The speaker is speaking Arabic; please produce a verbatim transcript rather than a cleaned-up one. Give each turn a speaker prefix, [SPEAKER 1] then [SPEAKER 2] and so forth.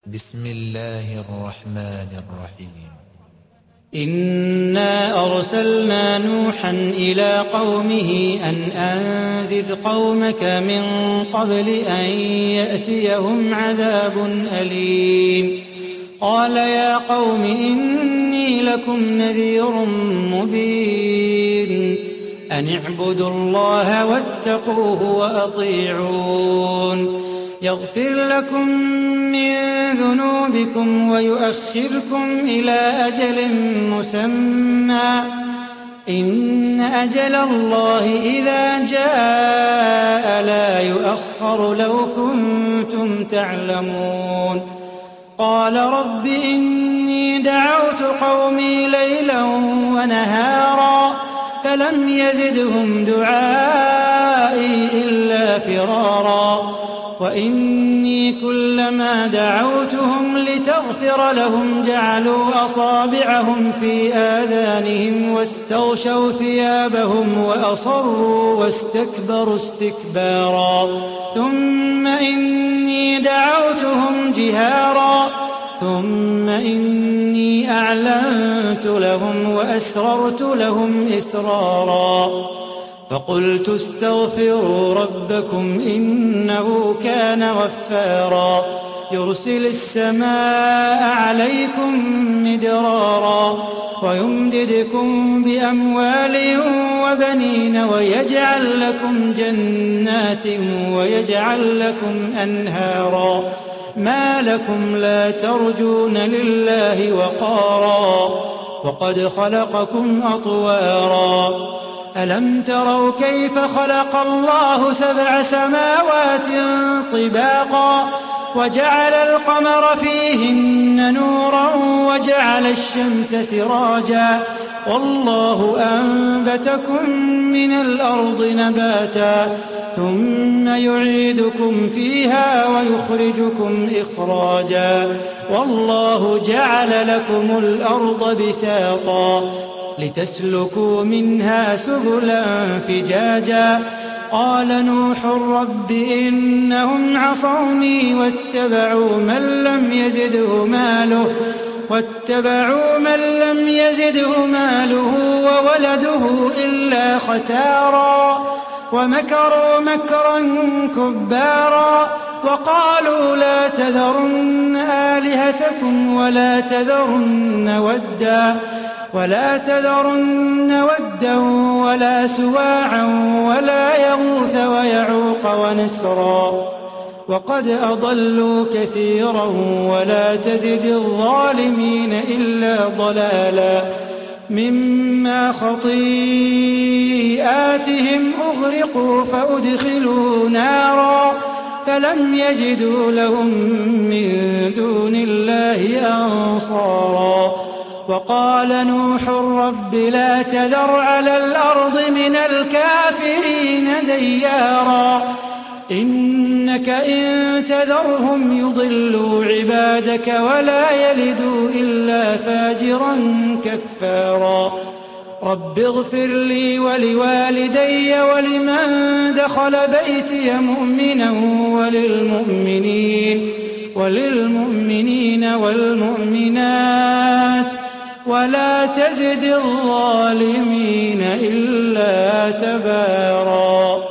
[SPEAKER 1] بسم الله الرحمن الرحيم.
[SPEAKER 2] إنا أرسلنا نوحا إلى قومه أن أنذر قومك من قبل أن يأتيهم عذاب أليم. قال يا قوم إني لكم نذير مبين أن اعبدوا الله واتقوه وأطيعون يغفر لكم من ذنوبكم ويؤخركم إلى أجل مسمى إن أجل الله إذا جاء لا يؤخر لو كنتم تعلمون. قال رب إني دعوت قومي ليلا ونهارا فلم يزدهم دعائي إلا فرارا وإني كلما دعوتهم لتغفر لهم جعلوا أصابعهم في آذانهم واستغشوا ثيابهم وأصروا واستكبروا استكبارا ثم إني دعوتهم جهارا ثم إني أعلنت لهم وأسررت لهم إسرارا فقلت استغفروا ربكم إنه كان غفارا يرسل السماء عليكم مدرارا ويمددكم بأموال وبنين ويجعل لكم جنات ويجعل لكم أنهارا ما لكم لا ترجون لله وقارا وقد خلقكم أطوارا ألم تروا كيف خلق الله سبع سماوات طباقا وجعل القمر فيهن نورا وجعل الشمس سراجا والله أنبتكم من الأرض نباتا ثم يعيدكم فيها ويخرجكم إخراجا والله جعل لكم الأرض بساطا لتسلكوا منها سبلا فجاجا قال نوح رب إنهم عصوني واتبعوا من لم يزده ماله واتبعوا من لم يزده ماله وولده إلا خسارا ومكروا مكرا كبارا وقالوا لا تذرن آلهتكم ولا تذرن ودا ولا تذرن ودا ولا سواعا ولا يغوث ويعوق ونسرا وقد أضلوا كثيرا ولا تزد الظالمين إلا ضلالا مما خطيئاتهم أغرقوا فأدخلوا نارا فلم يجدوا لهم من دون الله أنصارا وقال نوح رب لا تذر على الأرض من الكافرين ديارا إنك إن تذرهم يضلوا عبادك ولا يلدوا إلا فاجرا كفارا رب اغفر لي ولوالدي ولمن دخل بيتي مؤمنا وللمؤمنين وللمؤمنين والمؤمنات ولا تزد الظالمين إلا تبارا.